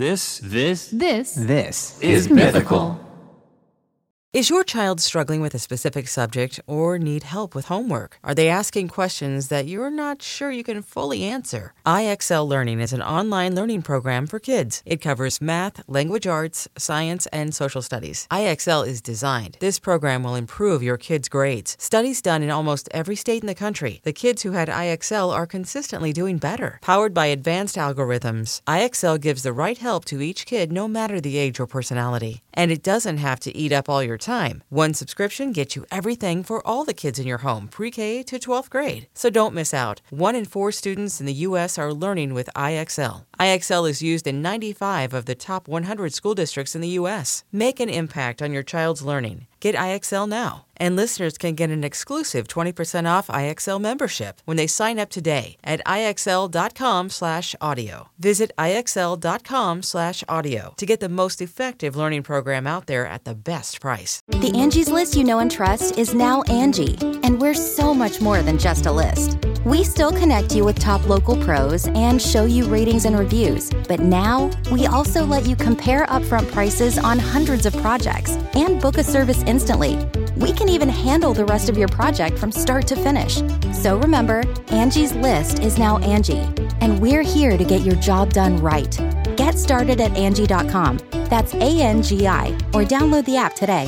This is Mythical. Is your child struggling with a specific subject or need help with homework? Are they asking questions that you're not sure you can fully answer? IXL Learning is an online learning program for kids. It covers math, language arts, science, and social studies. IXL is designed. This program will improve your kids' grades. Studies done in almost every state in the country. The kids who had IXL are consistently doing better. Powered by advanced algorithms, IXL gives the right help to each kid no matter the age or personality. And it doesn't have to eat up all your time. One subscription gets you everything for all the kids in your home, pre-K to 12th grade. So don't miss out. 1 in 4 students in the U.S. are learning with IXL. IXL is used in 95 of the top 100 school districts in the U.S. Make an impact on your child's learning. Get IXL now. And listeners can get an exclusive 20% off IXL membership when they sign up today at IXL.com/audio. Visit IXL.com/audio to get the most effective learning program out there at the best price. The Angie's List you know and trust is now Angie, and we're so much more than just a list. We still connect you with top local pros and show you ratings and reviews, but now we also let you compare upfront prices on hundreds of projects and book a service instantly. We can even handle the rest of your project from start to finish. So remember, Angie's List is now Angie, and we're here to get your job done right. Get started at Angie.com. That's ANGI, or download the app today.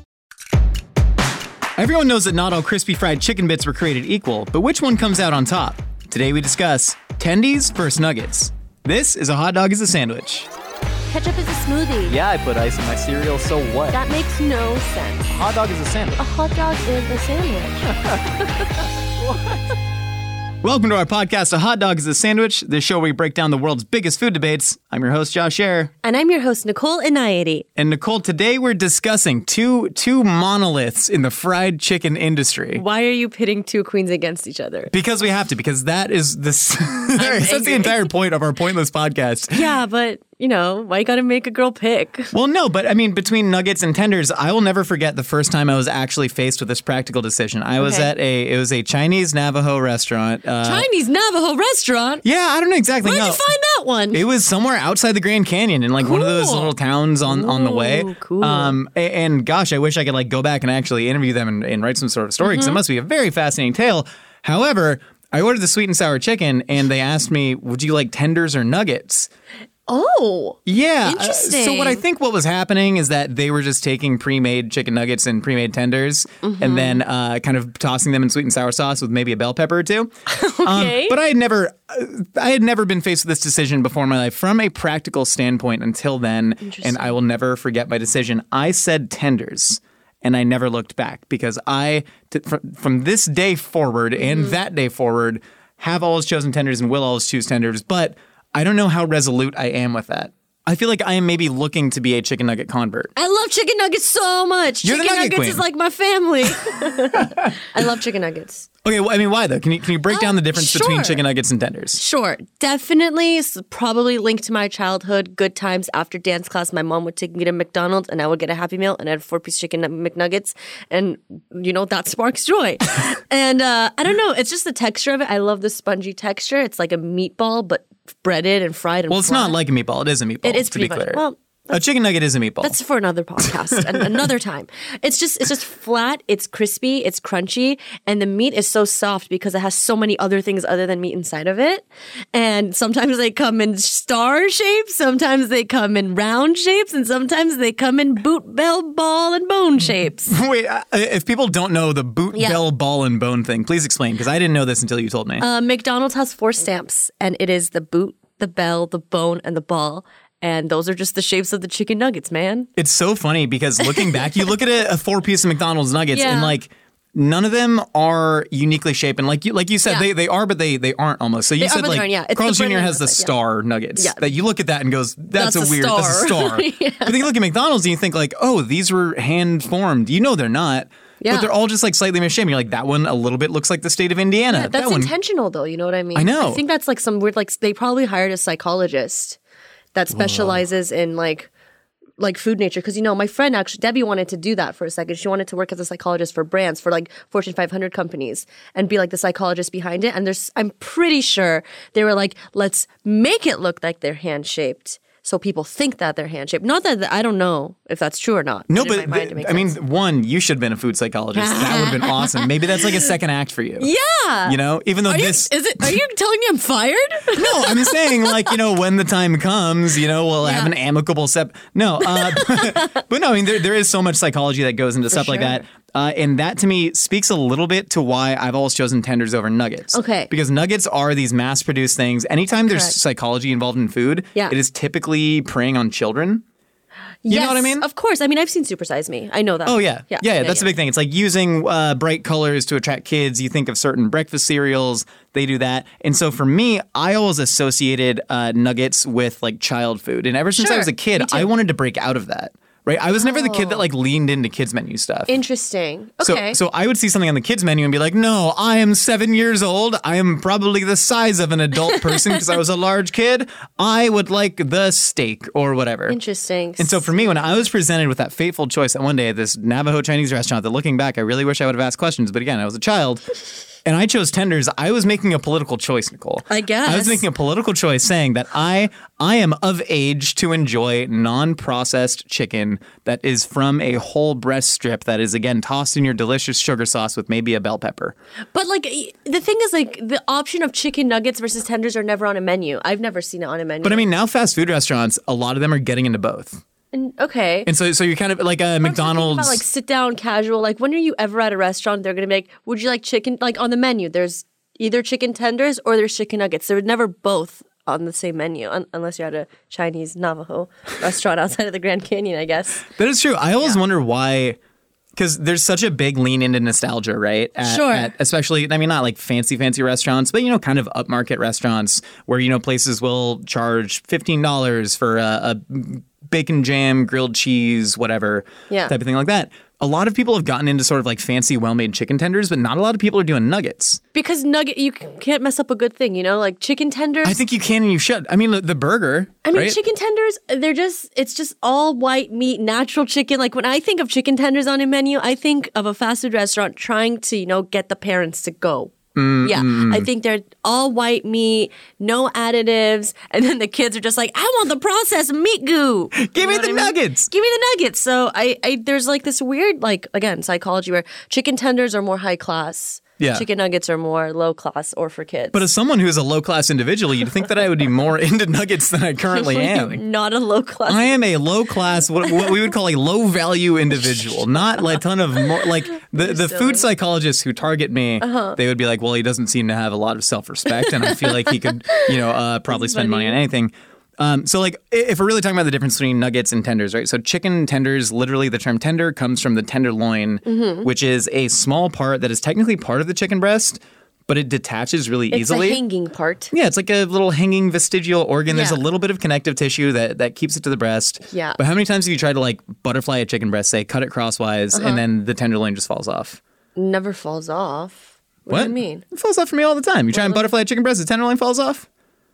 Everyone knows that not all crispy fried chicken bits were created equal, but which one comes out on top? Today we discuss Tendies versus Nuggets. This is a hot dog is a sandwich. Ketchup is a smoothie. Yeah, I put ice in my cereal, so what? That makes no sense. A hot dog is a sandwich. A hot dog is a sandwich. What? Welcome to our podcast, A Hot Dog is a Sandwich, the show where we break down the world's biggest food debates. I'm your host, Josh Scherer. And I'm your host, Nicole Inayati. And Nicole, today we're discussing two monoliths in the fried chicken industry. Why are you pitting two queens against each other? Because we have to, because that is that's the entire point of our pointless podcast. Yeah, but you know, why you gotta make a girl pick? Well, no, but I mean, between nuggets and tenders, I will never forget the first time I was actually faced with this practical decision. I was at a Chinese Navajo restaurant. Chinese Navajo restaurant? Yeah, I don't know exactly. Where'd you find that one? It was somewhere outside the Grand Canyon in like one of those little towns on the way. Cool. And gosh, I wish I could like go back and actually interview them and write some sort of story because it must be a very fascinating tale. However, I ordered the sweet and sour chicken and they asked me, would you like tenders or nuggets? Oh, yeah. Interesting. So what was happening is that they were just taking pre-made chicken nuggets and pre-made tenders and then kind of tossing them in sweet and sour sauce with maybe a bell pepper or two. Okay. But I had never been faced with this decision before in my life from a practical standpoint until then, and I will never forget my decision. I said tenders. And I never looked back because from this day forward and that day forward, have always chosen tenders and will always choose tenders. But I don't know how resolute I am with that. I feel like I am maybe looking to be a chicken nugget convert. I love chicken nuggets so much. You're the chicken nugget nuggets queen. is like my family. I love chicken nuggets. Okay, well, I mean, why though? Can you break down the difference between sure. chicken nuggets and tenders? Sure. Definitely probably linked to my childhood. Good times after dance class. My mom would take me to McDonald's and I would get a Happy Meal and I had 4-piece chicken McNuggets. And, you know, that sparks joy. And I don't know. It's just the texture of it. I love the spongy texture. It's like a meatball, but breaded and fried and Well, it's not like a meatball. It is a meatball, It is to be pretty much. clear. Well, a chicken nugget is a meatball. that's for another podcast and another time. It's just flat, it's crispy, it's crunchy, and the meat is so soft because it has so many other things other than meat inside of it. And sometimes they come in star shapes, sometimes they come in round shapes, and sometimes they come in boot, bell, ball, and bone shapes. Wait, if people don't know the boot, bell, ball, and bone thing, please explain, because I didn't know this until you told me. McDonald's has 4 stamps, and it is the boot, the bell, the bone, and the ball. And those are just the shapes of the chicken nuggets, man. It's so funny because looking back, you look at a 4-piece of McDonald's nuggets and like none of them are uniquely shaped. And like you said, they are, but they aren't almost. So you said like Carl's Jr. has the star nuggets that you look at that and goes, that's a star. But then you look at McDonald's and you think like, oh, these were hand formed. You know, they're not. Yeah. But they're all just like slightly misshapen. You're like, that one a little bit looks like the state of Indiana. Yeah, that's intentional though. You know what I mean? I know. I think that's like some weird, like they probably hired a psychologist that specializes in like food nature. Because, you know, my friend actually, Debbie wanted to do that for a second. She wanted to work as a psychologist for brands, for like Fortune 500 companies and be like the psychologist behind it. And I'm pretty sure they were like, let's make it look like they're hand-shaped so people think that they're hand-shaped. Not that I don't know if that's true or not. No, in but my mind, it makes I mean, sense. one, you should have been a food psychologist. That would have been awesome. Maybe that's like a second act for you. Yeah. You know, even though Are you telling me I'm fired? No, I'm saying like, you know, when the time comes, you know, we'll have an amicable step. No, but no, I mean, there is so much psychology that goes into stuff like sure. that. And that to me speaks a little bit to why I've always chosen tenders over nuggets. Okay. Because nuggets are these mass produced things. Anytime there's Correct. psychology involved in food, Yeah. it is typically preying on children. You know what I mean? Of course. I mean, I've seen Super Size Me. I know that. Oh, yeah. Yeah, that's the big thing. It's like using bright colors to attract kids. You think of certain breakfast cereals, they do that. And so for me, I always associated nuggets with like child food. And ever since I Sure. was a kid, Me too. I wanted to break out of that. Right? I was never the kid that like leaned into kids menu stuff. Interesting. Okay. So I would see something on the kids menu and be like, no, I am 7 years old. I am probably the size of an adult person because I was a large kid. I would like the steak or whatever. Interesting. And so for me, when I was presented with that fateful choice that one day at this Navajo Chinese restaurant, that looking back, I really wish I would have asked questions. But again, I was a child. And I chose tenders. I was making a political choice, Nicole. I guess. I was making a political choice saying that I am of age to enjoy non-processed chicken that is from a whole breast strip that is, again, tossed in your delicious sugar sauce with maybe a bell pepper. But like the thing is, like the option of chicken nuggets versus tenders are never on a menu. I've never seen it on a menu. But I mean, now fast food restaurants, a lot of them are getting into both. Okay. And so you're kind of like a McDonald's. About, like sit down casual. Like when are you ever at a restaurant? They're gonna be like, would you like chicken? Like on the menu, there's either chicken tenders or there's chicken nuggets. They're never both on the same menu, unless you're at a Chinese Navajo restaurant outside of the Grand Canyon, I guess. That is true. I always wonder why. Because there's such a big lean into nostalgia, right? Sure. Especially, I mean, not like fancy restaurants, but, you know, kind of upmarket restaurants where, you know, places will charge $15 for a bacon jam, grilled cheese, whatever, type of thing like that. A lot of people have gotten into sort of like fancy, well-made chicken tenders, but not a lot of people are doing nuggets. Because you can't mess up a good thing, you know? Like chicken tenders. I think you can and you should. I mean, the burger, I mean, right? chicken tenders, it's just all white meat, natural chicken. Like when I think of chicken tenders on a menu, I think of a fast food restaurant trying to, you know, get the parents to go. Yeah, I think they're all white meat, no additives, and then the kids are just like, I want the processed meat goo. Give me the nuggets. Give me the nuggets. So I there's like this weird, like, again, psychology where chicken tenders are more high class. Yeah. Chicken nuggets are more low class or for kids. But as someone who is a low-class individual, you'd think that I would be more into nuggets than I currently am. Not a low class. I am a low-class, what we would call a low-value individual, not like a ton of more, like the food psychologists who target me, they would be like, well, he doesn't seem to have a lot of self-respect, and I feel like he could, you know, probably spend money on anything. So like if we're really talking about the difference between nuggets and tenders, right? So chicken tenders, literally the term tender comes from the tenderloin, which is a small part that is technically part of the chicken breast, but it detaches really easily. It's a hanging part. Yeah, it's like a little hanging vestigial organ. There's a Yeah. little bit of connective tissue that keeps it to the breast. Yeah. But how many times have you tried to like butterfly a chicken breast, say cut it crosswise, and then the tenderloin just falls off? Never falls off. What do you mean? It falls off for me all the time. You try and butterfly a chicken breast, the tenderloin falls off?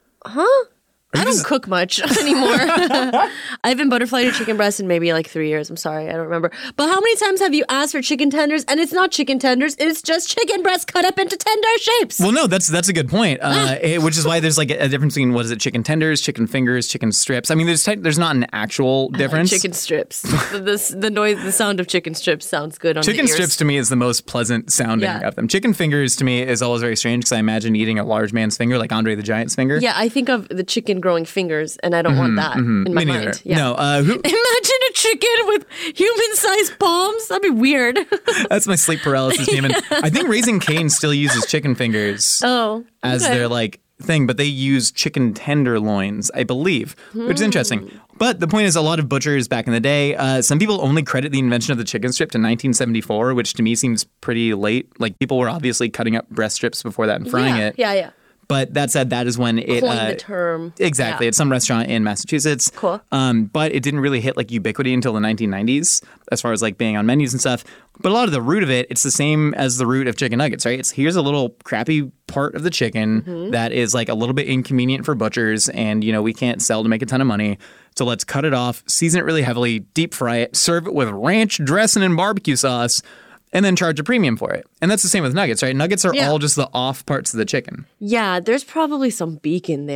I don't cook much anymore. I haven't butterflied a chicken breast in maybe like 3 years. I'm sorry, I don't remember. But how many times have you asked for chicken tenders and it's not chicken tenders, it's just chicken breast cut up into tender shapes? Well, no, that's a good point. Which is why there's like a difference between what is it, chicken tenders, chicken fingers, chicken strips. I mean, there's not an actual difference. Chicken strips. The sound of chicken strips sounds good on Chicken the ears. strips to me is the most pleasant sounding of them. Chicken fingers to me is always very strange because I imagine eating a large man's finger, like Andre the Giant's finger. Yeah, I think of the chicken growing fingers, and I don't want that in my Me neither. mind. Yeah. No, Imagine a chicken with human-sized palms. That'd be weird. that's my sleep paralysis demon. I think Raising Cane still uses chicken fingers as their like thing, but they use chicken tenderloins, I believe, which is interesting. But the point is, a lot of butchers back in the day, some people only credit the invention of the chicken strip to 1974, which to me seems pretty late. Like people were obviously cutting up breast strips before that and frying it. Yeah. But that said, that is when it Coined the term. Exactly. Yeah. It's some restaurant in Massachusetts. Cool. But it didn't really hit like ubiquity until the 1990s as far as like being on menus and stuff. But a lot of the root of it, it's the same as the root of chicken nuggets, right? It's here's a little crappy part of the chicken that is like a little bit inconvenient for butchers and, you know, we can't sell to make a ton of money. So let's cut it off, season it really heavily, deep fry it, serve it with ranch dressing and barbecue sauce, and then charge a premium for it. And that's the same with nuggets, right? Nuggets are all just the off parts of the chicken. Yeah, there's probably some beak in there.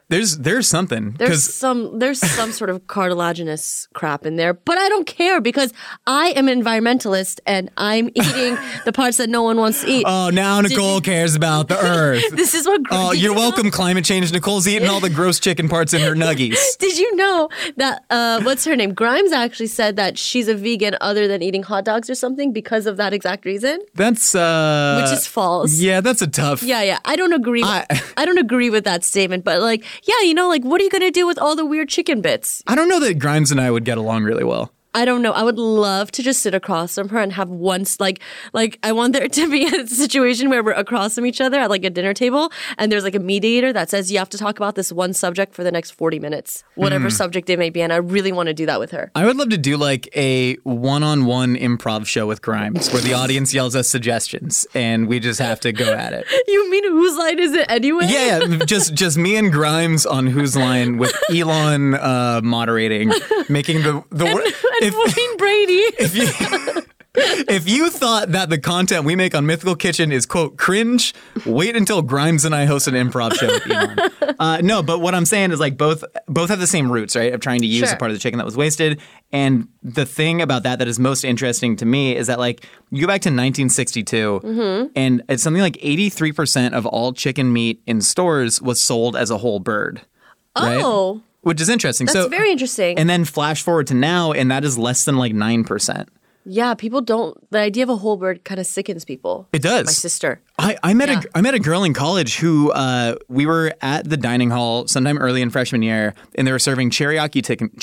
There's something. There's some sort of cartilaginous crap in there, but I don't care because I am an environmentalist and I'm eating the parts that no one wants to eat. Oh, now Nicole cares about the earth. This is what. Oh, you're welcome, climate change. Nicole's eating all the gross chicken parts in her nuggies. Did you know that what's her name? Grimes actually said that she's a vegan other than eating hot dogs or something because of that exact reason. That's which is false. Yeah, that's a tough. Yeah. I don't agree. I don't agree with that statement, but like. Yeah, you know, like, what are you going to do with all the weird chicken bits? I don't know that Grimes and I would get along really well. I don't know. I would love to just sit across from her and have once, like I want there to be a situation where we're across from each other at like a dinner table and there's like a mediator that says you have to talk about this one subject for the next 40 minutes, whatever subject it may be. And I really want to do that with her. I would love to do like a one-on-one improv show with Grimes where the audience yells us suggestions and we just have to go at it. You mean whose line is it anyway? Yeah, just me and Grimes on Whose Line with Elon moderating, making the Wayne Brady. If you thought that the content we make on Mythical Kitchen is, quote, cringe, wait until Grimes and I host an improv show with Elon. No, but what I'm saying is like both have the same roots, right, of trying to use a part of the chicken that was wasted. And the thing about that is most interesting to me is that like you go back to 1962 and it's something like 83% of all chicken meat in stores was sold as a whole bird. Right? Oh. Which is interesting. That's very interesting. And then flash forward to now, and that is less than like 9%. Yeah, people don't. The idea of a whole bird kind of sickens people. It does. My sister. I met a girl in college who we were at the dining hall sometime early in freshman year, and they were serving teriyaki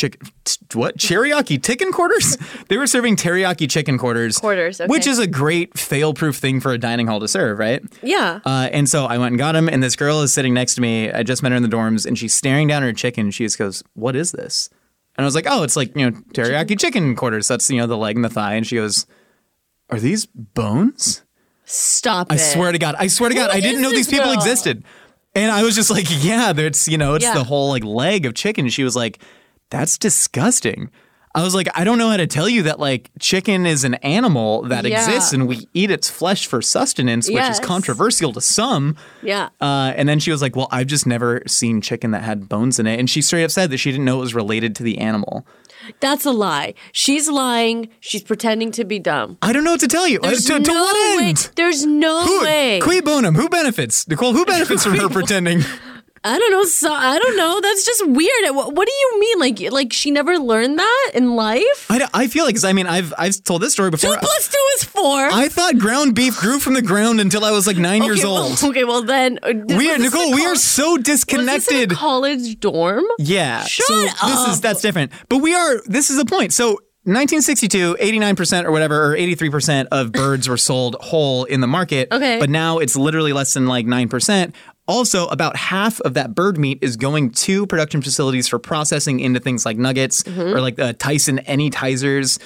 chicken quarters. They were serving teriyaki chicken quarters. Okay. Which is a great fail-proof thing for a dining hall to serve, right? Yeah. And so I went and got them, and this girl is sitting next to me. I just met her in the dorms, and she's staring down at her chicken. She just goes, "What is this?" And I was like, "Oh, it's like, teriyaki chicken quarters. That's, the leg and the thigh." And she goes, "Are these bones?" Stop it. I swear to God. I didn't know these people existed. And I was just like, yeah, it's the whole like leg of chicken. She was like, "That's disgusting." I was like, I don't know how to tell you that like chicken is an animal that exists and we eat its flesh for sustenance, which is controversial to some. Yeah. And then she was like, well, I've just never seen chicken that had bones in it. And she straight up said that she didn't know it was related to the animal. That's a lie. She's lying. She's pretending to be dumb. I don't know what to tell you. There's to what way. end? There's no way. Cui bonum. Who benefits? Nicole, who benefits from her pretending? I don't know. So I don't know. That's just weird. What do you mean? Like she never learned that in life? I feel like, I've told this story before. 2 + 2 is 4. I thought ground beef grew from the ground until I was like 9 years old. Well then. Nicole, we are so disconnected. Was this in a college dorm? Yeah. Shut up. That's different. But this is the point. So 1962, 89% or whatever, or 83% of birds were sold whole in the market. Okay. But now it's literally less than like 9%. Also, about half of that bird meat is going to production facilities for processing into things like nuggets or like Tyson Anytizers,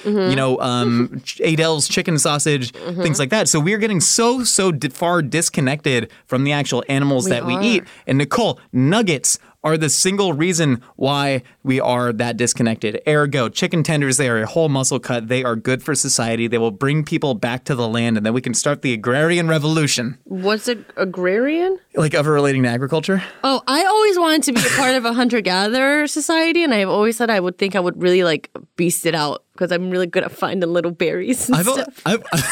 Adele's chicken sausage, things like that. So we are getting so far disconnected from the actual animals that we eat. And Nicole, nuggets are the single reason why we are that disconnected. Ergo, chicken tenders, they are a whole muscle cut. They are good for society. They will bring people back to the land, and then we can start the agrarian revolution. What's agrarian? Like ever relating to agriculture? Oh, I always wanted to be a part of a hunter-gatherer society, and I've always said I would really like beast it out because I'm really good at finding little berries and stuff.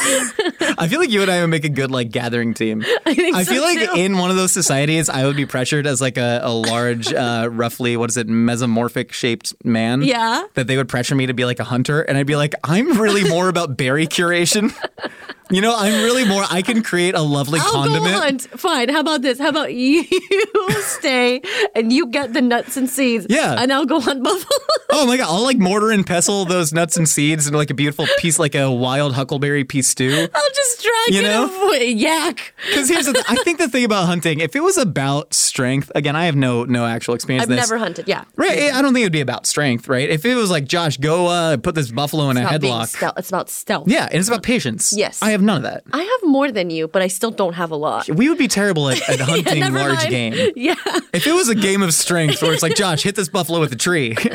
I feel like you and I would make a good like gathering team. I feel like in one of those societies, I would be pressured as like a large, roughly, mesomorphic shaped man. Yeah. That they would pressure me to be like a hunter. And I'd be like, I'm really more about berry curation. I'm really more, I can create a lovely condiment. Go hunt. Fine. How about this? How about you stay and you get the nuts and seeds? Yeah. And I'll go hunt buffalo. Oh my God. I'll like mortar and pestle those nuts and seeds into like a beautiful piece, like a wild huckleberry pea stew. I'll just drag it yak. Because here's I think the thing about hunting, if it was about strength, again, I have no actual experience I've in this. never hunted, yeah. Right. I don't think it would be about strength, right? If it was like, Josh, go put this buffalo in a headlock. It's about stealth. Yeah, and it's about patience. Yes. I have none of that. I have more than you, but I still don't have a lot. We would be terrible at hunting large mind. game. Yeah. If it was a game of strength where it's like, Josh, hit this buffalo with a tree,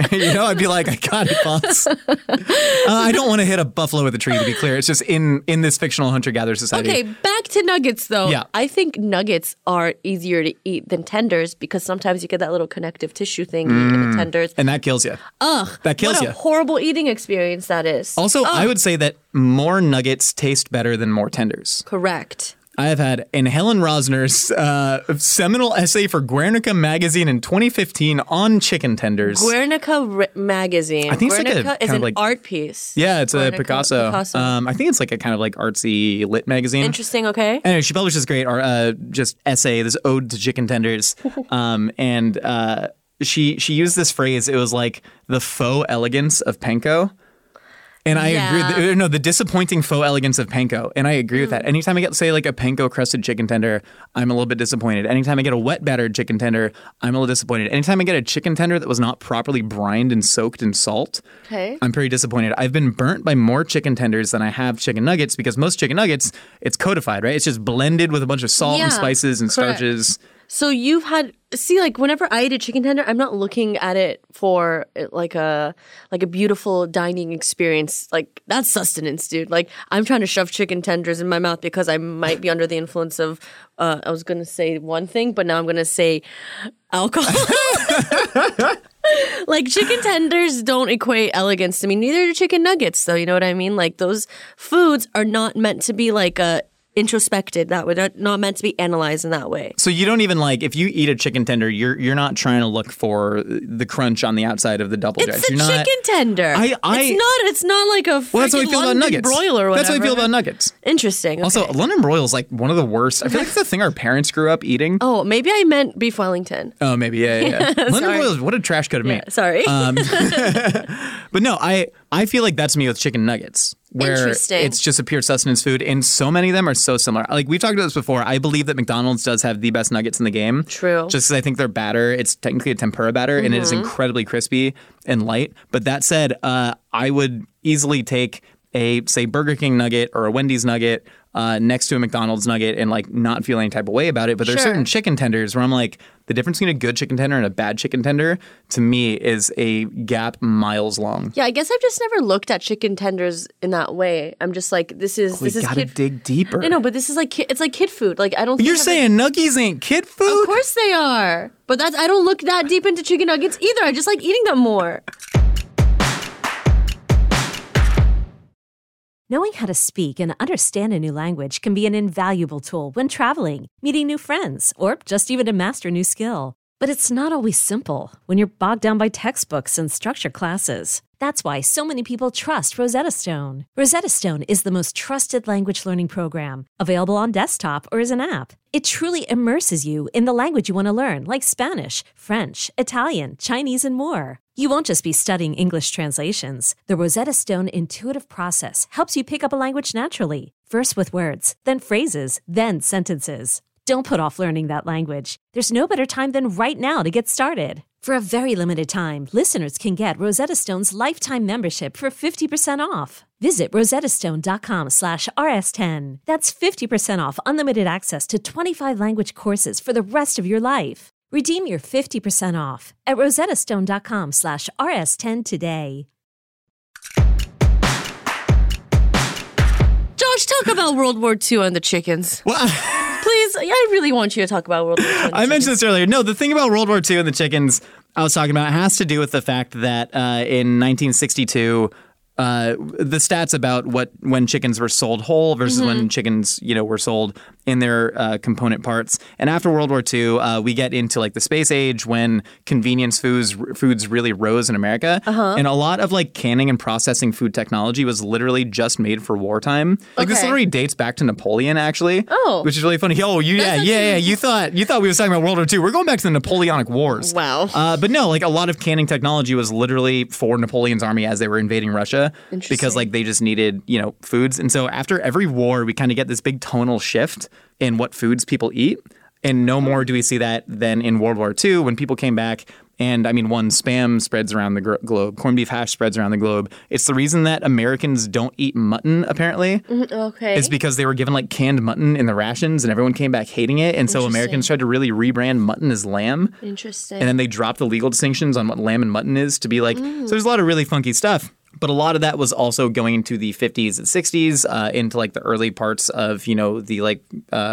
know, I'd be like, I got it, boss. I don't want to hit a buffalo with a tree, to be clear. It's just in this fictional hunter-gatherer society. Okay, back to nuggets, though. Yeah. I think nuggets are easier to eat than tenders because sometimes you get that little connective tissue thing in the tenders. And that kills you. Ugh. That kills what you. a horrible eating experience that is. Also, I would say that more nuggets taste better than more tenders. Correct. I have had in Helen Rosner's seminal essay for Guernica magazine in 2015 on chicken tenders. Guernica magazine. I think it's like a Guernica is kind of an like- art piece. Yeah, it's a Guernica- Picasso. Picasso. I think it's like a kind of like artsy lit magazine. Interesting, okay. Anyway, she published this great just essay, this ode to chicken tenders, and she used this phrase. It was like the faux elegance of panko. And I agree. No, the disappointing faux elegance of panko. And I agree with that. Anytime I get, say, like a panko crusted chicken tender, I'm a little bit disappointed. Anytime I get a wet battered chicken tender, I'm a little disappointed. Anytime I get a chicken tender that was not properly brined and soaked in salt, I'm pretty disappointed. I've been burnt by more chicken tenders than I have chicken nuggets because most chicken nuggets, it's codified, right? It's just blended with a bunch of salt and spices and starches. So you've had like whenever I eat a chicken tender, I'm not looking at it for like a beautiful dining experience. Like that's sustenance, dude. Like I'm trying to shove chicken tenders in my mouth because I might be under the influence of I was gonna say one thing, but now I'm gonna say alcohol. Like chicken tenders don't equate elegance to me. Neither do chicken nuggets, though. You know what I mean? Like those foods are not meant to be like introspected that way. They're not meant to be analyzed in that way. So you don't even like if you eat a chicken tender, you're not trying to look for the crunch on the outside of the double It's dutch. a chicken tender. It's not like a well, that's what I feel London about nuggets. broil or whatever. That's what I feel about nuggets. Interesting. Okay. Also, London broil is like one of the worst. I feel like it's the thing our parents grew up eating. Oh, maybe I meant beef Wellington. Oh, maybe yeah. London broil is what a trash coat of meat. Sorry. But no, I feel like that's me with chicken nuggets. Where Interesting. it's just a pure sustenance food, and so many of them are so similar. Like we've talked about this before. I believe that McDonald's does have the best nuggets in the game. True. Just because I think their batter, it's technically a tempura batter, and it is incredibly crispy and light. But that said, I would easily take a, say, Burger King nugget or a Wendy's nugget next to a McDonald's nugget and like not feel any type of way about it. But there's certain chicken tenders where I'm like, the difference between a good chicken tender and a bad chicken tender to me is a gap miles long. Yeah, I guess I've just never looked at chicken tenders in that way. I'm just like, this is gotta dig deeper. I know, but this is like it's like kid food. Like I don't. You're saying nuggies ain't kid food? Of course they are, but I don't look that deep into chicken nuggets either. I just like eating them more. Knowing how to speak and understand a new language can be an invaluable tool when traveling, meeting new friends, or just even to master a new skill. But it's not always simple when you're bogged down by textbooks and structured classes. That's why so many people trust Rosetta Stone. Rosetta Stone is the most trusted language learning program, available on desktop or as an app. It truly immerses you in the language you want to learn, like Spanish, French, Italian, Chinese, and more. You won't just be studying English translations. The Rosetta Stone intuitive process helps you pick up a language naturally, first with words, then phrases, then sentences. Don't put off learning that language. There's no better time than right now to get started. For a very limited time, listeners can get Rosetta Stone's lifetime membership for 50% off. Visit rosettastone.com/rs10. That's 50% off unlimited access to 25 language courses for the rest of your life. Redeem your 50% off at rosettastone.com/rs10 today. Josh, talk about World War II and the chickens. Please, I really want you to talk about World War II. And the I mentioned chickens. this earlier. No, the thing about World War II and the chickens I was talking about has to do with the fact that in 1962, the stats about when chickens were sold whole versus when chickens, were sold in their component parts. And after World War II, we get into like the space age when convenience foods really rose in America. And a lot of like canning and processing food technology was literally just made for wartime. Like this literally dates back to Napoleon, actually. Oh. Which is really funny. Oh, yeah. You thought we were talking about World War II. We're going back to the Napoleonic Wars. Wow. But no, like a lot of canning technology was literally for Napoleon's army as they were invading Russia. Because like they just needed, foods. And so after every war, we kind of get this big tonal shift in what foods people eat. And no more do we see that than in World War II when people came back And I mean, one, spam spreads around the globe. Corned beef hash spreads around the globe. It's the reason that Americans don't eat mutton, apparently. Okay. It's because they were given like canned mutton in the rations and everyone came back hating it. And so Americans tried to really rebrand mutton as lamb. Interesting. And then they dropped the legal distinctions on what lamb and mutton is to be like, so there's a lot of really funky stuff. But a lot of that was also going into the 50s and 60s, into like the early parts of, you know, the like,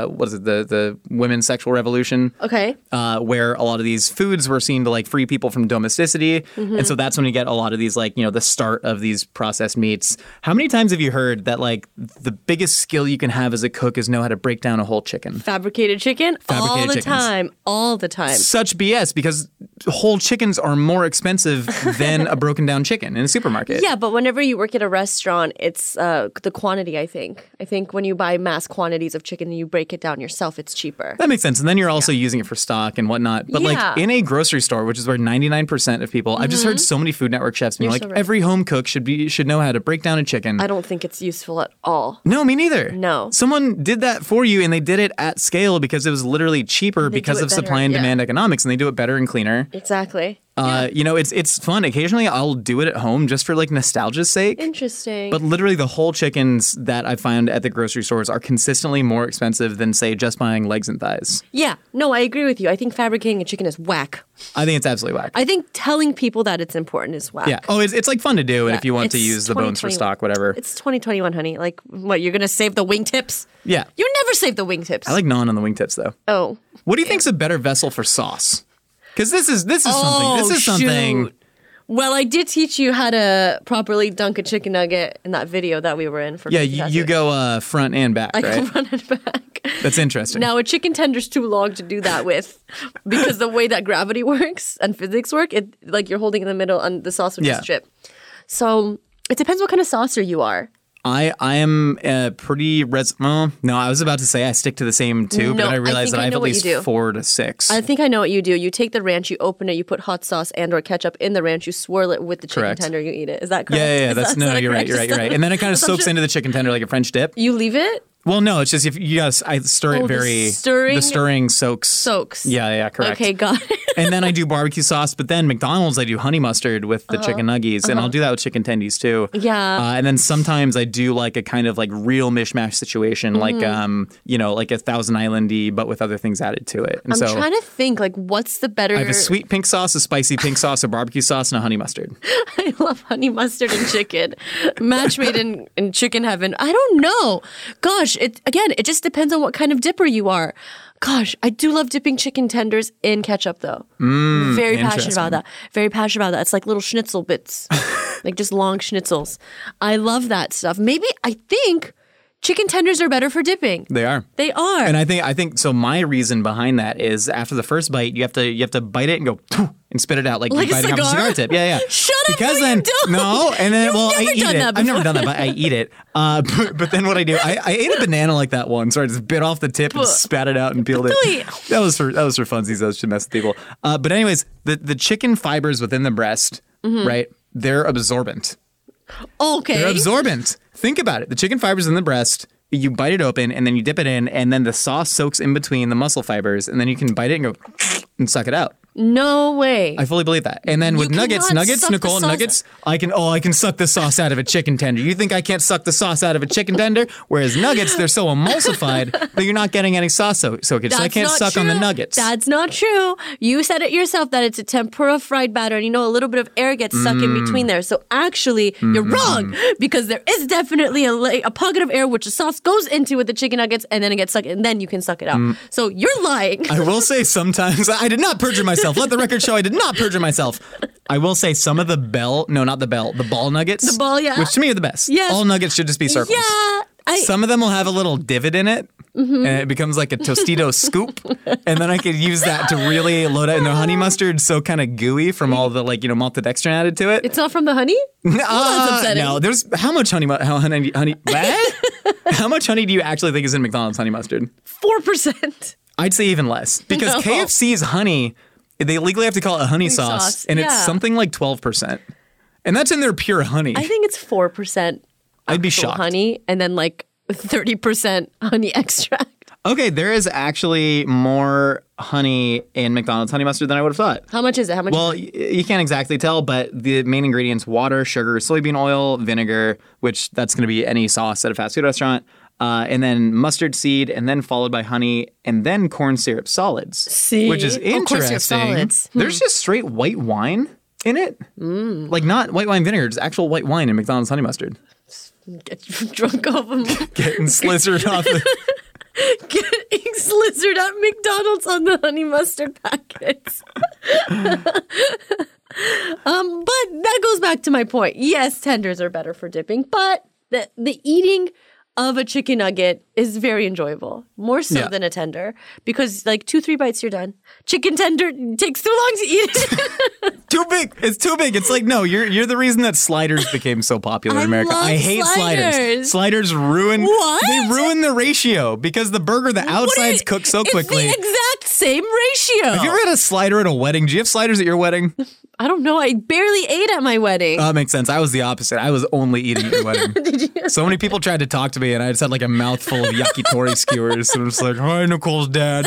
the women's sexual revolution. Okay. Where a lot of these foods were seen to like free people from domesticity. And so that's when you get a lot of these like, you know, the start of these processed meats. How many times have you heard that like the biggest skill you can have as a cook is know how to break down a whole chicken? Fabricated chicken? All the time. All the time. Such BS, because whole chickens are more expensive than a broken down chicken in a supermarket. Yeah, but whenever you work at a restaurant, it's the quantity, I think. I think when you buy mass quantities of chicken and you break it down yourself, it's cheaper. That makes sense. And then you're also using it for stock and whatnot. But Yeah. like in a grocery store, which is where 99% of people, I've just heard so many Food Network chefs being You're like, so right. every home cook should know how to break down a chicken. I don't think it's useful at all. No, me neither. No. Someone did that for you and they did it at scale because it was literally cheaper They because do it of supply better, and yeah. demand economics, and they do it better and cleaner. Exactly. You know, it's fun. Occasionally I'll do it at home just for like nostalgia's sake. Interesting. But literally the whole chickens that I find at the grocery stores are consistently more expensive than, say, just buying legs and thighs. yeah, no, I agree with you. I think fabricating a chicken is whack. I think it's absolutely whack. I think telling people that it's important is whack. Yeah. Oh, it's like fun to do, and if you want to It's use the bones for 2021. stock, whatever. It's 2021, honey. Like, what, you're going to save the wingtips? Yeah. You never save the wingtips. I like gnawing on the wingtips, though. Oh. What do you think's a better vessel for sauce? Because this is something. This is something. Shoot. Well, I did teach you how to properly dunk a chicken nugget in that video that we were in. For Yeah, you go front and back, I right? can run it back. That's interesting. Now, a chicken tender's too long to do that with because the way that gravity works and physics work, it like you're holding in the middle and the sauce would just drip. So it depends what kind of saucer you are. I am pretty no, I was about to say I stick to the same two, but No, then I I realized think that I I have know at what you least do. 4 to 6. I think I know what you do. You take the ranch, you open it, you put hot sauce and or ketchup in the ranch, you swirl it with the chicken Correct. tender, you eat it. Is that correct? Yeah. Is That's that no, a you're right. correct You're right. And then it kind of soaks assumption? into the chicken tender like a French dip. You leave it? Well, no, it's just if you guys, I stir it Oh, the very. stirring- The stirring soaks. Soaks. Yeah, correct. Okay, got it. And then I do barbecue sauce, but then McDonald's I do honey mustard with the chicken nuggies, and I'll do that with chicken tendies too. Yeah. And then sometimes I do like a kind of like real mishmash situation, like like a Thousand Island-y, but with other things added to it. And I'm so trying to think, like, what's the better... I have a sweet pink sauce, a spicy pink sauce, a barbecue sauce, and a honey mustard. I love honey mustard and chicken. Match made in chicken heaven. I don't know. Gosh, it just depends on what kind of dipper you are. Gosh, I do love dipping chicken tenders in ketchup, though. Very passionate about that. Very passionate about that. It's like little schnitzel bits, like just long schnitzels. I love that stuff. Maybe I think chicken tenders are better for dipping. They are. They are. And I think so. My reason behind that is after the first bite, you have to bite it and go "Phew," and spit it out like Like you're a biting off a cigar? cigar tip. Yeah. Shut up, Because no, then you don't. no, and then You've I never eat done it. that I've never before. done that, but I eat it. But then what I do, I ate a banana like that once, so I just bit off the tip and spat it out and peeled it. Wait. That was for funsies. That was to mess with people. But anyways, the chicken fibers within the breast, right? They're absorbent. Okay. They're absorbent. Think about it. The chicken fibers in the breast, you bite it open and then you dip it in, and then the sauce soaks in between the muscle fibers, and then you can bite it and go and suck it out. No way. I fully believe that. And then with You cannot nuggets, suck the Nicole, sauce nuggets, I can suck the sauce out of a chicken tender. You think I can't suck the sauce out of a chicken tender? Whereas nuggets, they're so emulsified that you're not getting any sauce soakage. So I can't not suck on the true. nuggets. That's not true. You said it yourself that it's a tempura fried batter, and a little bit of air gets stuck in between there. So actually, you're wrong because there is definitely a pocket of air which the sauce goes into with the chicken nuggets, and then it gets sucked, and then you can suck it out. So you're lying. I will say sometimes I did not perjure myself. Let the record show I did not perjure myself. I will say some of the ball nuggets. The ball, yeah. Which to me are the best. Yes. All nuggets should just be circles. Yeah. Some of them will have a little divot in it, and it becomes like a Tostito scoop. And then I could use that to really load it. And the honey mustard's so kind of gooey from all the maltodextrin added to it. It's not from the honey? that's upsetting. No, there's how much honey? What? How much honey do you actually think is in McDonald's honey mustard? 4%. I'd say even less because No. KFC's honey, they legally have to call it a honey sauce, sauce, and yeah. it's something like 12%, and that's in their pure honey. I think it's 4%. I'd be actual shocked. honey, and then like 30% honey extract. Okay, there is actually more honey in McDonald's honey mustard than I would have thought. How much is it? How much? Well, is it? you can't exactly tell, but the main ingredients: water, sugar, soybean oil, vinegar, which that's going to be any sauce at a fast food restaurant, and then mustard seed, and then followed by honey, and then corn syrup solids. See? Which is Oh, corn syrup interesting. solids. There's just straight white wine in it. Like not white wine vinegar, just actual white wine in McDonald's honey mustard. Get drunk off of Getting slizzard off the... getting slizzard at McDonald's on the honey mustard packets. But that goes back to my point. Yes, tenders are better for dipping, but the eating of a chicken nugget is very enjoyable, more so than a tender, because like 2-3 bites you're done. Chicken tender takes too long to eat it. Too big. It's too big. It's like, no, you're the reason that sliders became so popular in I America. love I hate sliders. sliders. Sliders ruin. What? They ruin the ratio because the burger, the outsides cook so quickly. It's the exact same ratio. Have you ever had a slider at a wedding? Do you have sliders at your wedding? I don't know. I barely ate at my wedding. Oh, that makes sense. I was the opposite. I was only eting at your wedding. Did you? So many people tried to talk to me, and I just had like a mouthful of yakitori skewers. And I'm just like, hi, Nicole's dad.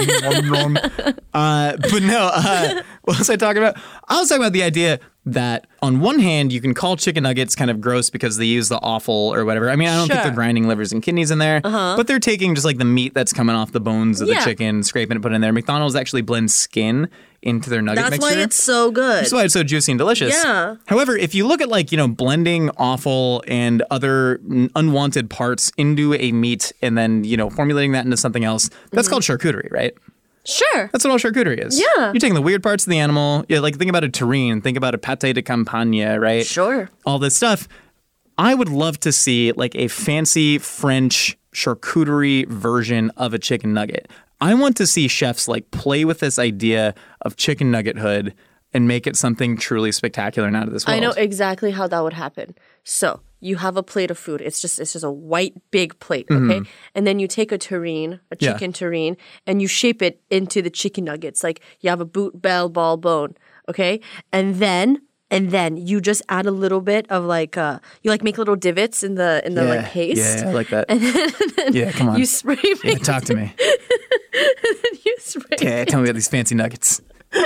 But no, what was I talking about? I was talking about the idea that on one hand, you can call chicken nuggets kind of gross because they use the offal or whatever. I mean, I don't think they're grinding livers and kidneys in there, but they're taking just like the meat that's coming off the bones of the chicken, scraping it, put it in there. McDonald's actually blends skin into their nugget mixture. That's why it's so good. That's why it's so juicy and delicious. Yeah. However, if you look at like, blending offal and other unwanted parts into a meat and then, formulating that into something else, that's called charcuterie, right? Sure. That's what all charcuterie is. Yeah. You're taking the weird parts of the animal. Yeah, like think about a terrine, think about a pâté de campagne, right? Sure. All this stuff. I would love to see like a fancy French charcuterie version of a chicken nugget. I want to see chefs like play with this idea of chicken nugget hood and make it something truly spectacular and out of this world. I know exactly how that would happen. So you have a plate of food. It's just a white big plate, okay? And then you take a terrine, a chicken terrine, and you shape it into the chicken nuggets. Like you have a boot, bell, ball, bone, okay? And then you just add a little bit of like you like make little divots in the like paste. Yeah, I like that. And then come on. you spray paint. Yeah, talk to me. You spray Yeah, tell me about these fancy nuggets.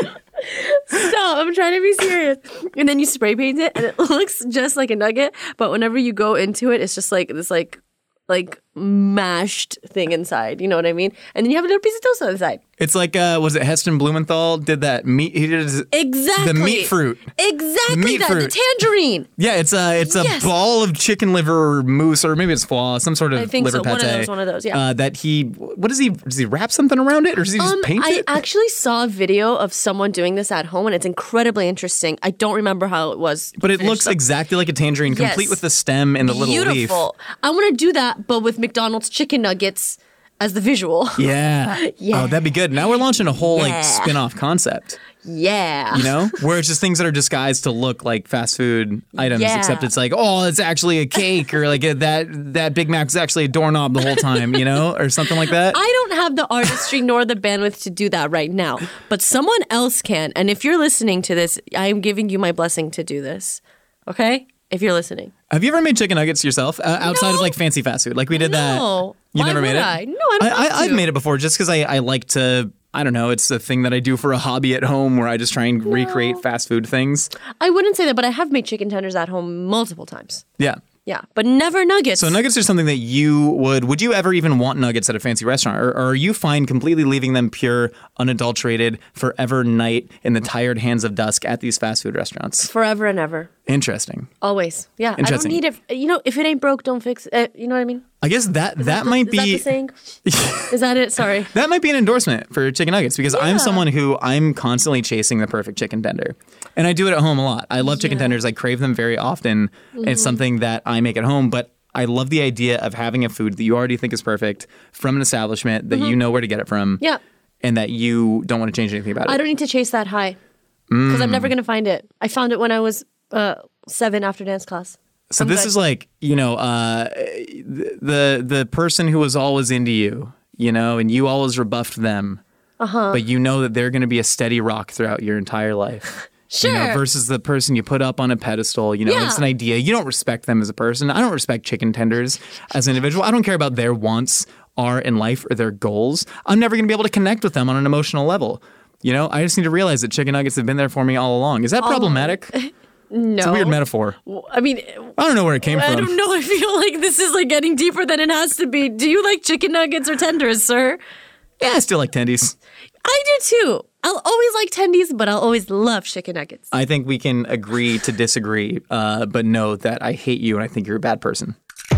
Stop, I'm trying to be serious. And then you spray paint it and it looks just like a nugget, but whenever you go into it, it's just like this like mashed thing inside. You know what I mean? And then you have a little piece of toast on the side. It's like, was it Heston Blumenthal did that meat? He did Exactly. the meat fruit. Exactly Meat that. fruit. The tangerine. Yeah, it's a Yes. ball of chicken liver mousse, or maybe it's foie, some sort of I think liver so. pate. One of those, yeah. That does he wrap something around it, or does he just paint I it? actually saw a video of someone doing this at home, and it's incredibly interesting. I don't remember how it was. But it finished, looks so- exactly like a tangerine, Yes. complete with the stem and the little leaf. Beautiful. I want to do that, but with McDonald's chicken nuggets as the visual. Yeah. Yeah. Oh, that'd be good. Now we're launching a whole Yeah. like spin-off concept. Yeah. Where it's just things that are disguised to look like fast food items, Yeah. except it's like, oh, it's actually a cake, or like that Big Mac is actually a doorknob the whole time, or something like that. I don't have the artistry nor the bandwidth to do that right now, but someone else can. And if you're listening to this, I am giving you my blessing to do this. Okay? If you're listening. Have you ever made chicken nuggets yourself outside of like fancy fast food? Like we did that. No. You Why never made would it? I? No, I don't want I've to. made it before just because I like to. I don't know. It's a thing that I do for a hobby at home where I just try and recreate fast food things. I wouldn't say that, but I have made chicken tenders at home multiple times. Yeah. Yeah, but never nuggets. So nuggets are something that would you ever even want nuggets at a fancy restaurant? Or are you fine completely leaving them pure, unadulterated, forever night in the tired hands of dusk at these fast food restaurants? Forever and ever. Interesting. Always. Yeah. I don't Interesting. need it. If it ain't broke, don't fix it. You know what I mean? I guess that might Is that be the saying? Is that it? Sorry. that might be an endorsement for chicken nuggets because I'm someone who I'm constantly chasing the perfect chicken tender. And I do it at home a lot. I love chicken tenders. I crave them very often. It's something that I make at home, but I love the idea of having a food that you already think is perfect from an establishment that you know where to get it from. Yeah. And that you don't want to change anything about it. I don't need to chase that high because I'm never going to find it. I found it when I was 7 after dance class. So I'm this good. is like, the person who was always into you, and you always rebuffed them. But you know that they're going to be a steady rock throughout your entire life. Sure. Versus the person you put up on a pedestal, it's an idea. You don't respect them as a person. I don't respect chicken tenders as an individual. I don't care about their wants. are in life or their goals, I'm never going to be able to connect with them on an emotional level. You know, I just need to realize that chicken nuggets have been there for me all along. Is that problematic? No. It's a weird metaphor. I mean, I don't know where it came from. I don't know. I feel like this is like getting deeper than it has to be. Do you like chicken nuggets or tenders, sir? Yeah, I still like tendies. I do too. I'll always like tendies, but I'll always love chicken nuggets. I think we can agree to disagree, but know that I hate you and I think you're a bad person.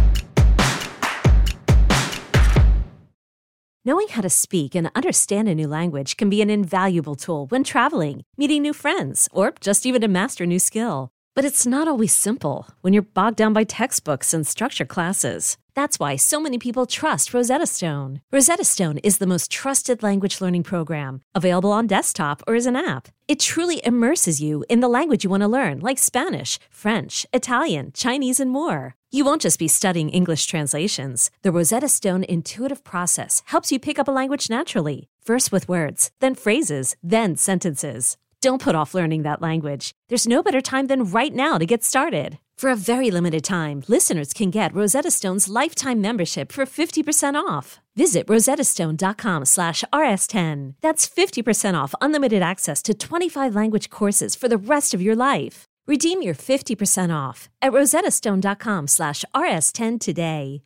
Knowing how to speak and understand a new language can be an invaluable tool when traveling, meeting new friends, or just even to master a new skill. But it's not always simple when you're bogged down by textbooks and structured classes. That's why so many people trust Rosetta Stone. Rosetta Stone is the most trusted language learning program, available on desktop or as an app. It truly immerses you in the language you want to learn, like Spanish, French, Italian, Chinese, and more. You won't just be studying English translations. The Rosetta Stone intuitive process helps you pick up a language naturally, first with words, then phrases, then sentences. Don't put off learning that language. There's no better time than right now to get started. For a very limited time, listeners can get Rosetta Stone's lifetime membership for 50% off. Visit rosettastone.com/rs10. That's 50% off unlimited access to 25 language courses for the rest of your life. Redeem your 50% off at rosettastone.com/rs10 today.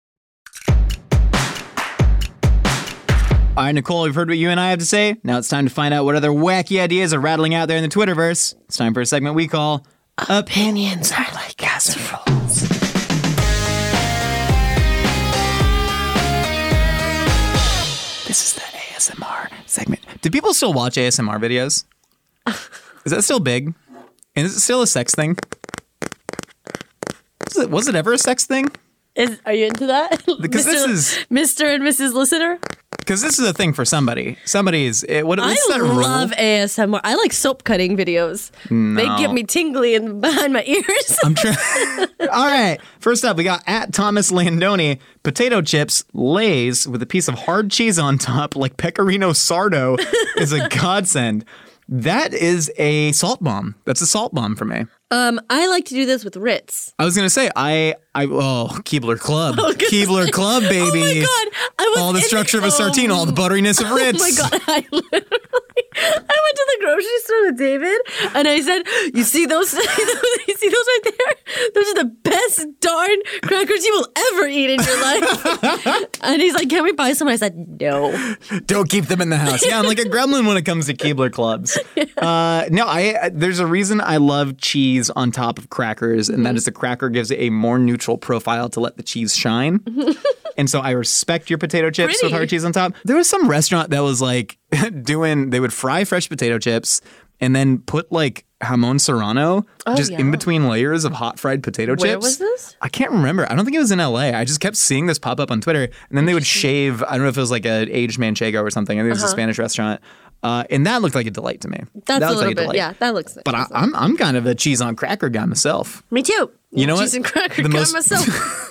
All right, Nicole, we've heard what you and I have to say. Now it's time to find out what other wacky ideas are rattling out there in the Twitterverse. It's time for a segment we call Opinions Are Like Casseroles. This is the ASMR segment. Do people still watch ASMR videos? Is that still big? And is it still a sex thing? Was it ever a sex thing? Are you into that? Because this is Mr. and Mrs. Listener. Because this is a thing for somebody. Somebody's. What's that rule? I love ASMR. I like soap cutting videos. No. They get me tingly behind my ears. I'm trying. All right. First up, we got at Thomas Landoni, potato chips, Lay's with a piece of hard cheese on top, like Pecorino Sardo, is a godsend. That is a salt bomb. That's a salt bomb for me. I like to do this with Ritz. I was gonna say Keebler Club, Keebler Club, baby. Oh my god! All the structure of a sardine, all the butteriness of Ritz. Oh my god! I went to the grocery store with David, and I said, "You see those? You see those right there? Those are the best darn crackers you will ever eat in your life." And he's like, "Can we buy some?" And I said, "No, don't keep them in the house." Yeah, I'm like a gremlin when it comes to Keebler Clubs. There's a reason I love cheese on top of crackers, and that is the cracker gives a more neutral profile to let the cheese shine. And so I respect your potato chips with hard cheese on top. There was some restaurant that was like they would fry fresh potato chips and then put like jamon serrano in between layers of hot fried potato chips. Where was this? I can't remember. I don't think it was in LA. I just kept seeing this pop up on Twitter, and then they would shave. I don't know if it was like an aged manchego or something. I think it was a Spanish restaurant. And that looked like a delight to me. That's a little bit, yeah, that looks nice. But I'm kind of a cheese on cracker guy myself. Me too. You know what? Cheese and cracker guy myself.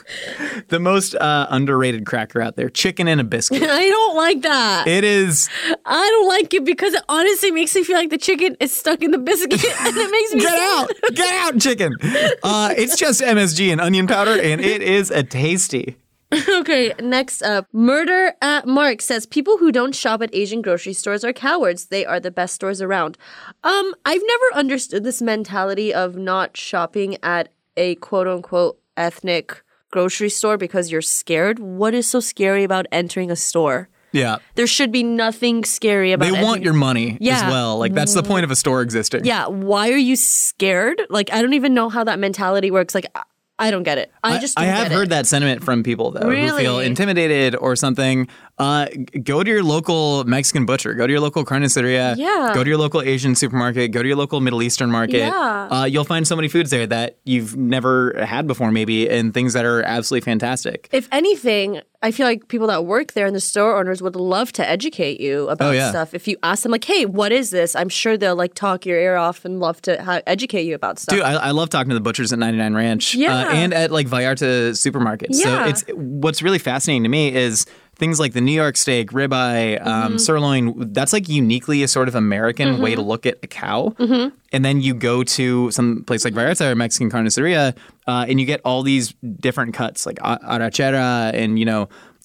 The most underrated cracker out there, chicken and a biscuit. I don't like that. It is. I don't like it because it honestly makes me feel like the chicken is stuck in the biscuit, and it makes me Get out, chicken. It's just MSG and onion powder, and it is a tasty. Okay, next up. Murder at Mark says, people who don't shop at Asian grocery stores are cowards. They are the best stores around. I've never understood this mentality of not shopping at a quote-unquote ethnic grocery store because you're scared. What is so scary about entering a store? Yeah. There should be nothing scary about it. They want your money as well. Like, that's the point of a store existing. Yeah, why are you scared? Like, I don't even know how that mentality works. Like, I don't get it. I have heard that sentiment from people, though, who feel intimidated or something. Go to your local Mexican butcher. Go to your local carniceria. Yeah. Go to your local Asian supermarket. Go to your local Middle Eastern market. Yeah. You'll find so many foods there that you've never had before, maybe, and things that are absolutely fantastic. If anything, I feel like people that work there and the store owners would love to educate you about stuff. If you ask them, like, hey, what is this? I'm sure they'll, like, talk your ear off and love to educate you about stuff. Dude, I love talking to the butchers at 99 Ranch and at, like, Vallarta supermarkets. Yeah. So what's really fascinating to me is things like the New York steak, ribeye, sirloin, that's like uniquely a sort of American way to look at a cow. And then you go to some place like Vallarta or Mexican carniceria and you get all these different cuts like arrachera and,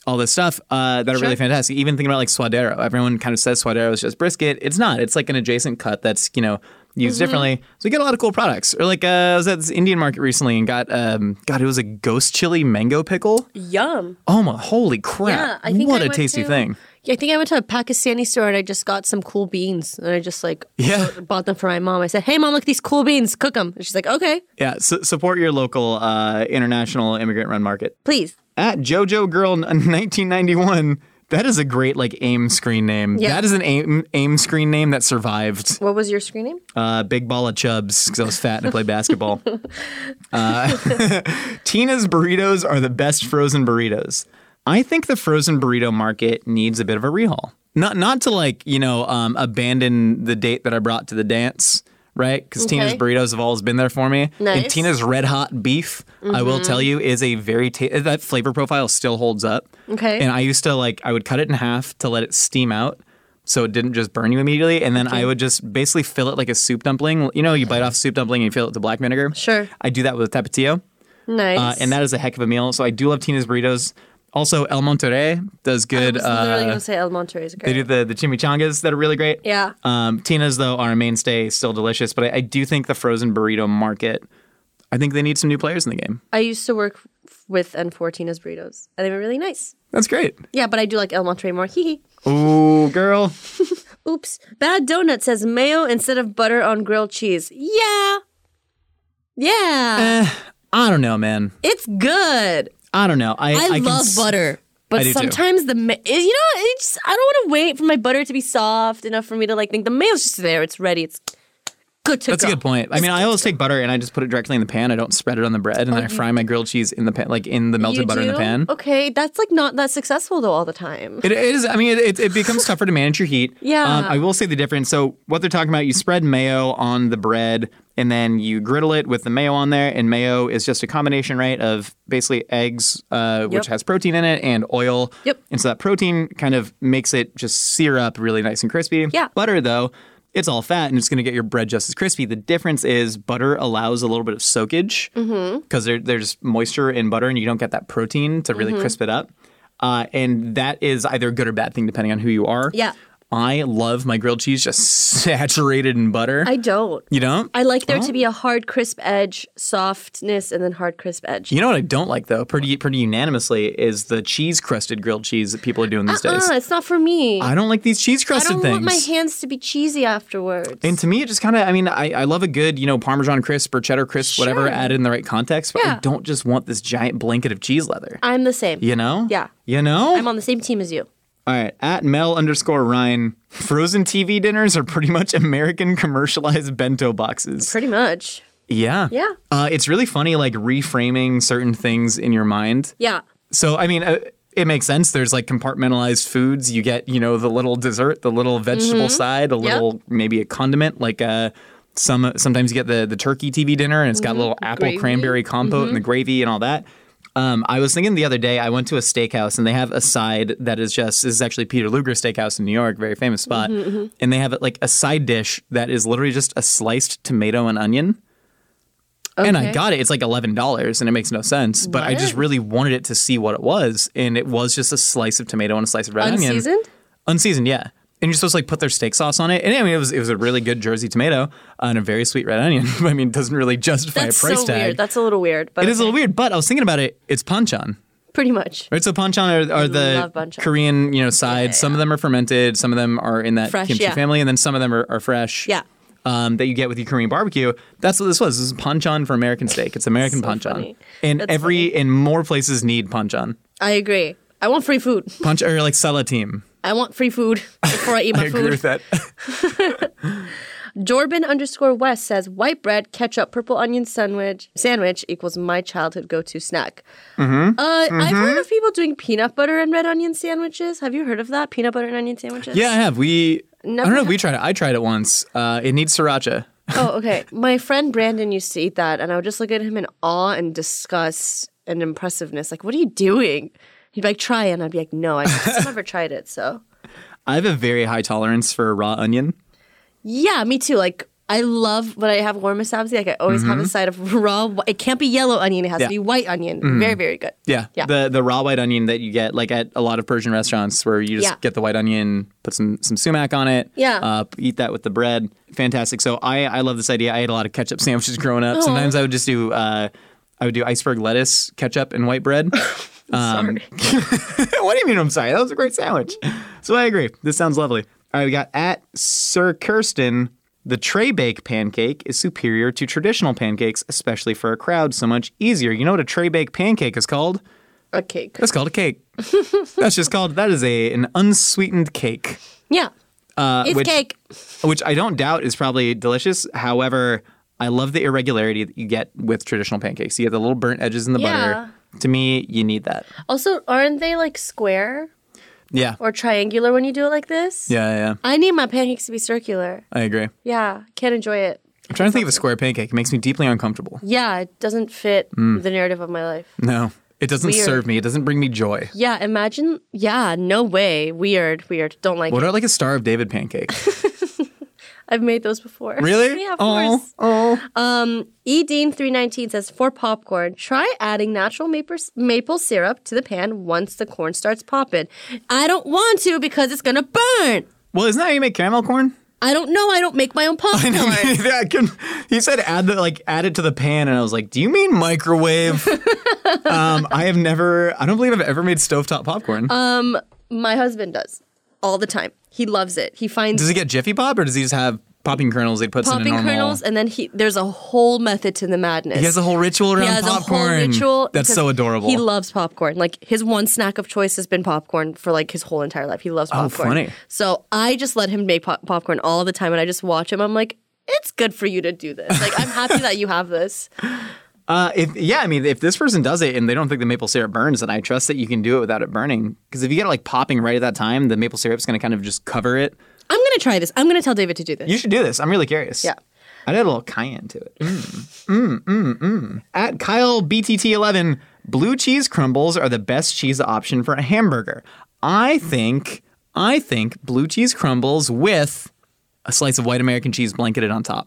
all this stuff that are really fantastic. Even thinking about like suadero. Everyone kind of says suadero is just brisket. It's not. It's like an adjacent cut that's, used differently. So you get a lot of cool products. Or like I was at this Indian market recently and got, it was a ghost chili mango pickle. Yum. Oh my, holy crap. Yeah, I think what I a went tasty to- thing. Yeah, I think I went to a Pakistani store and I just got some cool beans. And I just bought them for my mom. I said, hey, Mom, look, these cool beans. Cook them. And she's like, okay, Yeah, support your local international immigrant-run market. please. At JoJo Girl 1991, that is a great like AIM screen name. Yeah. That is an AIM screen name that survived. What was your screen name? Big Ball of Chubs because I was fat and I played basketball. Tina's burritos are the best frozen burritos. I think the frozen burrito market needs a bit of a rehaul. Not to abandon the date that I brought to the dance, right? Because Tina's burritos have always been there for me. Nice. And Tina's Red Hot Beef, I will tell you, is a very that flavor profile still holds up. Okay. And I used to I would cut it in half to let it steam out, so it didn't just burn you immediately. And then I would just basically fill it like a soup dumpling. You bite off a soup dumpling and you fill it with black vinegar. Sure. I do that with tapatio. Nice. And that is a heck of a meal. So I do love Tina's burritos. Also, El Monterrey does good. I was literally going to say El Monterey is great. They do the chimichangas that are really great. Yeah. Tina's, though, are a mainstay, still delicious. But I do think the frozen burrito market, I think they need some new players in the game. I used to work with and for Tina's burritos. And they were really nice. That's great. Yeah, but I do like El Monterey more. Hee hee. Ooh, girl. Oops. Bad Donut says mayo instead of butter on grilled cheese. Yeah. Yeah. I don't know, man. It's good. I don't know. I love butter. But I do too. sometimes I don't want to wait for my butter to be soft enough for me to think the mayo's just there. It's ready. It's good to That's go. a good point. I mean, I always take butter and I just put it directly in the pan. I don't spread it on the bread, and then I fry my grilled cheese in the pan, in the melted You butter in the do? pan. Okay, that's not that successful though all the time. It is. I mean, it becomes tougher to manage your heat. Yeah. I will say the difference. So what they're talking about, you spread mayo on the bread, and then you griddle it with the mayo on there. And mayo is just a combination, right, of basically eggs, which has protein in it, and oil. Yep. And so that protein kind of makes it just sear up really nice and crispy. Yeah. Butter, though, it's all fat, and it's going to get your bread just as crispy. The difference is butter allows a little bit of soakage because there's moisture in butter, and you don't get that protein to really crisp it up. And that is either a good or bad thing, depending on who you are. Yeah. I love my grilled cheese just saturated in butter. I don't. You don't? I like there to be a hard, crisp edge, softness, and then hard, crisp edge. You know what I don't like, though, pretty unanimously, is the cheese-crusted grilled cheese that people are doing these days. It's not for me. I don't like these I cheese-crusted don't things. want my hands to be cheesy afterwards. And to me, it just kind of, I love a good, Parmesan crisp or cheddar crisp, whatever, added in the right context, but I don't just want this giant blanket of cheese leather. I'm the same. You know? Yeah. You know? I'm on the same team as you. All right, at Mel_Ryan, frozen TV dinners are pretty much American commercialized bento boxes. Pretty much. Yeah. Yeah. It's really funny, reframing certain things in your mind. Yeah. So, it makes sense. There's compartmentalized foods. You get, the little dessert, the little vegetable side, a little, maybe a condiment, sometimes you get the turkey TV dinner and it's got a little apple Gravy. cranberry compote and the gravy and all that. I was thinking the other day, I went to a steakhouse and they have a side that is this is actually Peter Luger Steakhouse in New York, very famous spot. And they have a side dish that is literally just a sliced tomato and onion. Okay. And I got it. It's $11 and it makes no sense. But I just really wanted it to see what it was. And it was just a slice of tomato and a slice of red onion. Unseasoned? Unseasoned, yeah. And you're supposed to put their steak sauce on it. And it was a really good Jersey tomato and a very sweet red onion. It doesn't really justify That's a price so tag. weird. That's a little weird. But It is a little weird. But I was thinking about it. It's panchan. Pretty much. Right, so panchan are the love panchan. Korean, sides. Some of them are fermented. Some of them are in that Fresh, kimchi yeah. family. And then some of them are fresh. Yeah. That you get with your Korean barbecue. That's what this was. This is panchan for American steak. It's American So panchan. funny. And That's and more places need panchan. I agree. I want free food. Or salatim. I want free food before I eat my I food. agree with that. Jorban_West says white bread, ketchup, purple onion sandwich equals my childhood go-to snack. I've heard of people doing peanut butter and red onion sandwiches. Have you heard of that? Peanut butter and onion sandwiches? Yeah, I have. I Never don't know if had- we tried it. I tried it once. It needs sriracha. Oh, okay. My friend Brandon used to eat that, and I would just look at him in awe and disgust and impressiveness. Like, what are you doing? He'd be like, try it. And I'd be like, no, I've still never tried it, so. I have a very high tolerance for raw onion. Yeah, me too. Like, I love when I have warm sabzi. Like I always have a side of raw. It can't be yellow onion. It has to be white onion. Very, very good. Yeah. The raw white onion that you get like at a lot of Persian restaurants where you just get the white onion, put some sumac on it. Yeah. Eat that with the bread. Fantastic. So I love this idea. I ate a lot of ketchup sandwiches growing up. Sometimes I would just do iceberg lettuce, ketchup, and white bread. Sorry. What do you mean I'm sorry? That was a great sandwich. So I agree. This sounds lovely. All right, we got at Sir Kirsten. The tray bake pancake is superior to traditional pancakes, especially for a crowd, so much easier. You know what a tray bake pancake is called? A cake. That's called a cake. That is an unsweetened cake. Yeah. It's cake. Which I don't doubt is probably delicious. However, I love the irregularity that you get with traditional pancakes. You get the little burnt edges in the butter. To me, you need that. Also, aren't they like square? Yeah. Or triangular when you do it like this? Yeah. I need my pancakes to be circular. I agree. Yeah. Can't enjoy it. I'm trying to think of a square pancake. It makes me deeply uncomfortable. Yeah. It doesn't fit the narrative of my life. No. It doesn't serve me. It doesn't bring me joy. Yeah. Imagine. Yeah. No way. Weird. Don't like it. What about like a Star of David pancake? I've made those before. Really? Yeah, of course. Dean319 says, for popcorn, try adding natural maple syrup to the pan once the corn starts popping. I don't want to because it's going to burn. Well, isn't that how you make caramel corn? I don't know. I don't make my own popcorn. He said add it to the pan, and I was like, do you mean microwave? I don't believe I've ever made stovetop popcorn. My husband does all the time. He loves it. Does he get Jiffy Pop, or does he just have popping kernels he puts in a normal? Popping kernels, and then there's a whole method to the madness. He has a whole ritual around popcorn. A whole ritual. That's so adorable. He loves popcorn. Like his one snack of choice has been popcorn for like his whole entire life. He loves popcorn. Oh, funny. So I just let him make popcorn all the time, and I just watch him. I'm like, it's good for you to do this. Like I'm happy that you have this. If this person does it and they don't think the maple syrup burns, then I trust that you can do it without it burning. Because if you get it like popping right at that time, the maple syrup's going to kind of just cover it. I'm going to try this. I'm going to tell David to do this. You should do this. I'm really curious. Yeah. I'd add a little cayenne to it. At Kyle BTT11, blue cheese crumbles are the best cheese option for a hamburger. I think blue cheese crumbles with a slice of white American cheese blanketed on top.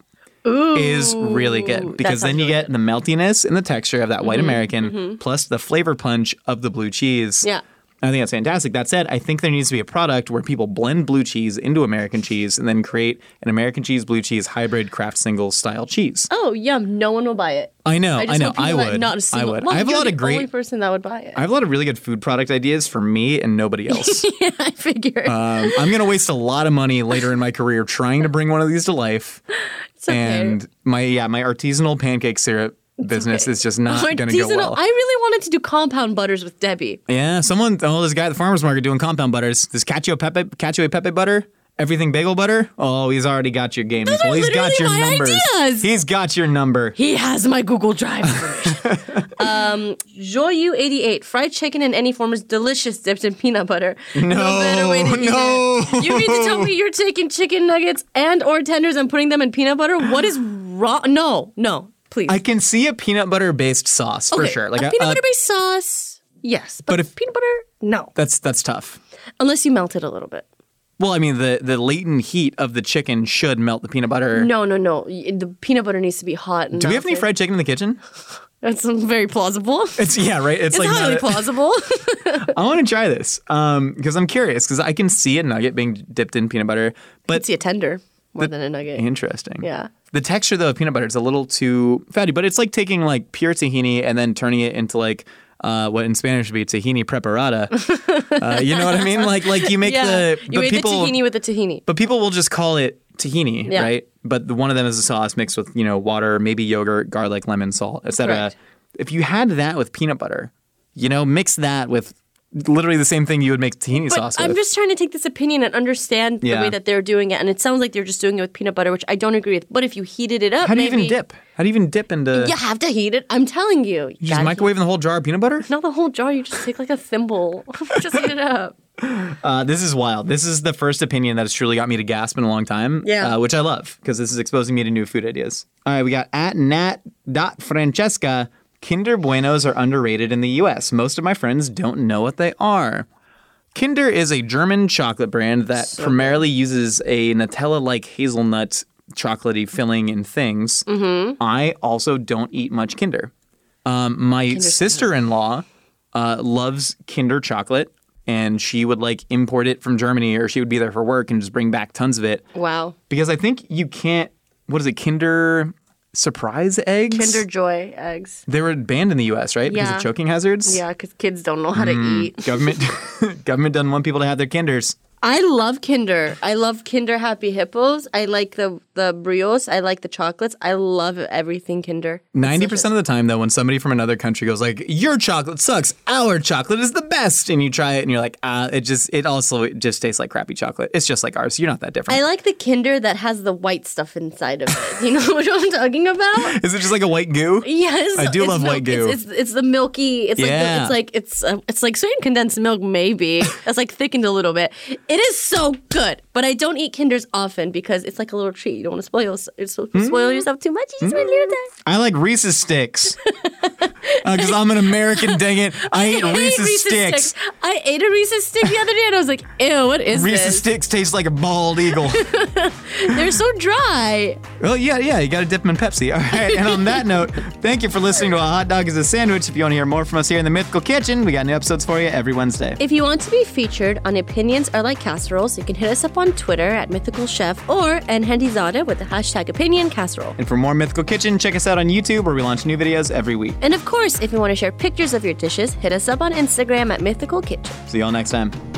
Is really good because then you get the meltiness and the texture of that white American plus the flavor punch of the blue cheese. Yeah. I think that's fantastic. That said, I think there needs to be a product where people blend blue cheese into American cheese and then create an American cheese, blue cheese hybrid Kraft single style cheese. Oh, yum. No one will buy it. I know. I would. Not a single, I would. Well, I have a lot of great. Only person that would buy it. I have a lot of really good food product ideas for me and nobody else. Yeah, I figure. I'm going to waste a lot of money later in my career trying to bring one of these to life. It's okay. And my artisanal pancake syrup business is just not going to go well. I really wanted to do compound butters with Debbie. Yeah, this guy at the farmer's market doing compound butters. This Cacio e Pepe butter, everything bagel butter. Oh, he's already got your game. Those are He's got your my numbers. ideas. He's got your number. He has my Google Drive information. Joyu88, fried chicken in any form is delicious dipped in peanut butter. No better way to eat it. You mean to tell me you're taking chicken nuggets and or tenders and putting them in peanut butter? What is wrong? No. Please. I can see a peanut butter based sauce for sure. Like a peanut butter based sauce, yes. But if peanut butter, no. That's tough. Unless you melt it a little bit. Well, I mean, the latent heat of the chicken should melt the peanut butter. No. The peanut butter needs to be hot. Do we have any fried chicken in the kitchen? That's very plausible. It's right. It's like highly plausible. I want to try this because I'm curious because I can see a nugget being dipped in peanut butter, but I can see a tender more than a nugget. Interesting. Yeah. The texture though of peanut butter is a little too fatty, but it's like taking like pure tahini and then turning it into like what in Spanish would be tahini preparada. You know what I mean? Like you make the tahini with the tahini. But people will just call it tahini, right? But one of them is a sauce mixed with water, maybe yogurt, garlic, lemon, salt, etc. If you had that with peanut butter, mix that with literally the same thing you would make tahini sauce with. I'm just trying to take this opinion and understand the way that they're doing it. And it sounds like they're just doing it with peanut butter, which I don't agree with. But if you heated it up, How do you even dip? How do you even dip into... You have to heat it. I'm telling you. You just microwave in the whole jar of peanut butter? Not the whole jar. You just take like a thimble. Just heat it up. This is wild. This is the first opinion that has truly got me to gasp in a long time. Yeah. Which I love because this is exposing me to new food ideas. All right, we got at nat.francesca. Kinder Buenos are underrated in the U.S. Most of my friends don't know what they are. Kinder is a German chocolate brand that primarily uses a Nutella-like hazelnut chocolatey filling and things, I also don't eat much Kinder. My sister-in-law loves Kinder chocolate, and she would like import it from Germany, or she would be there for work and just bring back tons of it. Wow. Because I think you can't, what is it, Kinder Surprise eggs? Kinder Joy eggs. They were banned in the U.S., right? Because of choking hazards? Yeah, because kids don't know how to eat. Government doesn't want people to have their Kinders. I love Kinder. I love Kinder Happy Hippos. I like the brios. I like the chocolates. I love everything Kinder. 90% of the time, though, when somebody from another country goes like, your chocolate sucks, our chocolate is the best, and you try it and you're like, it also just tastes like crappy chocolate. It's just like ours. You're not that different. I like the Kinder that has the white stuff inside of it. You know what I'm talking about? Is it just like a white goo? Yes. I do love white goo. It's the milky. It's it's like sweetened condensed milk. Maybe it's like thickened a little bit. It is so good, but I don't eat Kinders often because it's like a little treat. You don't want to spoil yourself too much. You just want a little time. I like Reese's Sticks because I'm an American. Dang it! I ate Reese's Sticks. I ate a Reese's Stick the other day, and I was like, "Ew, what is this?" Reese's Sticks taste like a bald eagle. They're so dry. Well, yeah, you got to dip them in Pepsi. All right, and on that note, thank you for listening to A Hot Dog is a Sandwich. If you want to hear more from us here in the Mythical Kitchen, we got new episodes for you every Wednesday. If you want to be featured on Opinions Are Like Casseroles, you can hit us up on Twitter at Mythical Chef or @Handizada with the hashtag Opinion Casserole. And for more Mythical Kitchen, check us out on YouTube where we launch new videos every week. And of course, if you want to share pictures of your dishes, hit us up on Instagram at Mythical Kitchen. See you all next time.